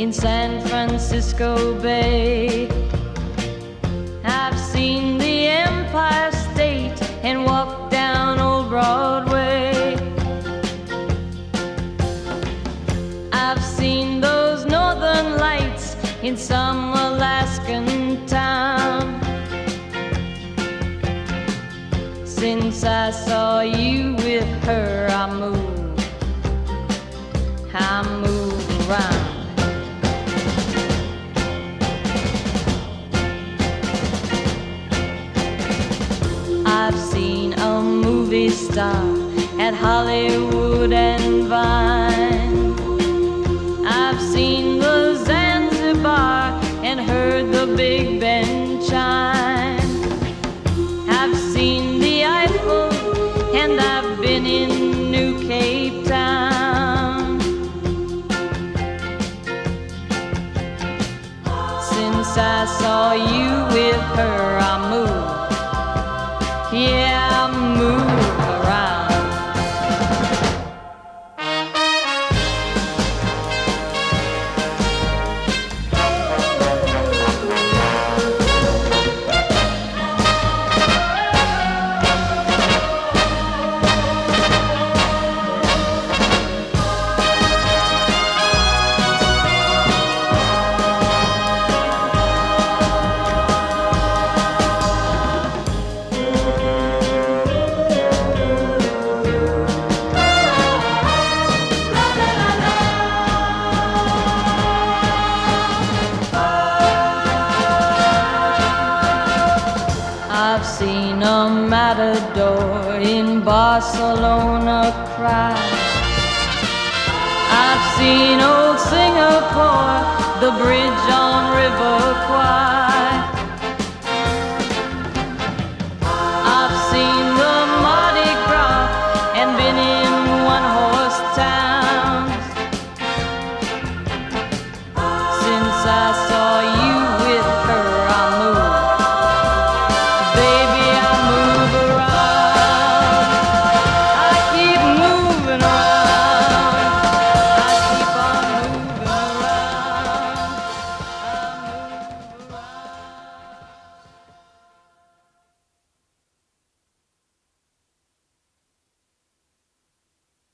in San Francisco Bay. I've seen the Empire State and walked down Old Broadway. I've seen those northern lights in some Alaskan town. Since I saw you with her, I move around. I've seen a movie star at Hollywood and Vine. I've seen the Zanzibar and heard the Big Ben chime. I've seen the Eiffel and I've been in New Cape Town. Since I saw you with her, I move. Yeah, I move around. I've seen a matador in Barcelona cry. I've seen old Singapore, the bridge on River Kwai. I've seen the Mardi Gras and been in one-horse towns. Since I